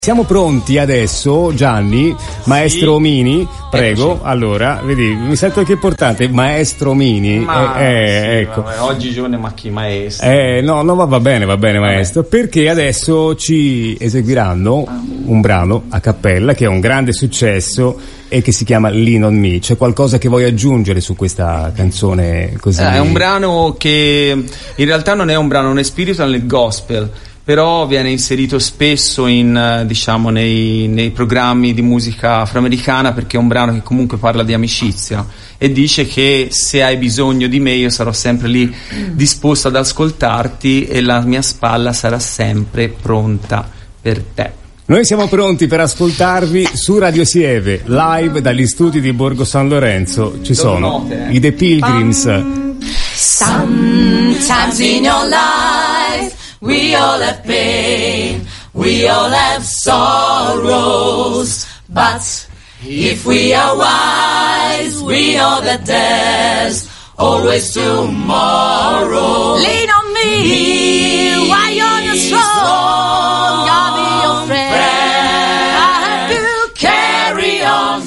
Siamo pronti adesso, Gianni, maestro Mini, prego. Allora, vedi, mi sento che è importante, maestro Mini. Ecco. Vabbè, oggigiorno ma chi maestro? Va bene, maestro, perché adesso ci eseguiranno un brano a cappella che è un grande successo e che si chiama Lean on Me. C'è qualcosa che vuoi aggiungere su questa canzone così? È un brano che in realtà non è un brano, è un spiritual nel gospel, però viene inserito spesso in nei programmi di musica afroamericana, perché è un brano che comunque parla di amicizia e dice che se hai bisogno di me io sarò sempre lì disposto ad ascoltarti e la mia spalla sarà sempre pronta per te. Noi siamo pronti per ascoltarvi su Radio Sieve, live dagli studi di Borgo San Lorenzo. Ci sono i The Pilgrims. Sometimes in your life we all have pain, we all have sorrows, but if we are wise, we know that there's always tomorrow. Lean on me while you're not strong, I'll be your friend. I help you carry on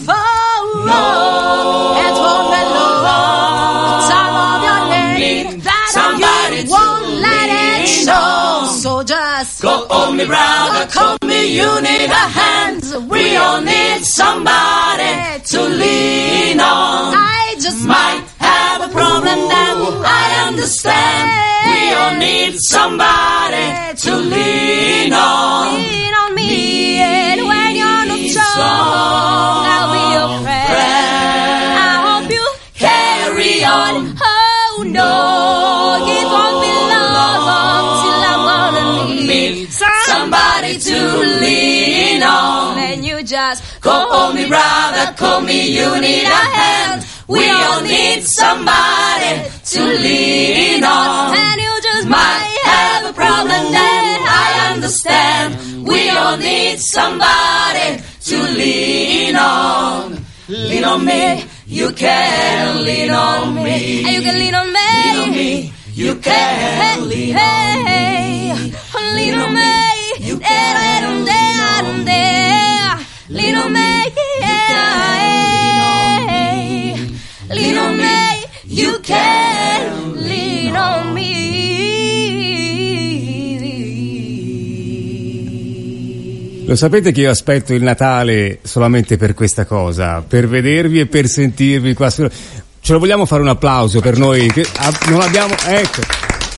forward. It won't be long, time of your name that somebody won't let it show. So just go on me, brother, call me, you need a hand. We all need somebody to lean on. I just might have a problem that I understand. We all need somebody to lean on. Lean on me, and when you're not strong, I'll be your friend. I hope you carry on. Oh no, it won't be long till I'm gonna need somebody to lean on. And you just call on me, brother, call me, you need a hand. We all need somebody to lean on. And you just might have a problem that I understand. We all need somebody to lean on. Lean on me, you can lean on me. And you can lean on me. Lean on me, you can lean on me. Lean on me, you can lean on me. Lean on me, lean on me, you can lean on me. Lo sapete che io aspetto il Natale solamente per questa cosa, per vedervi e per sentirvi qua. Ce lo vogliamo fare un applauso per noi che non abbiamo, ecco.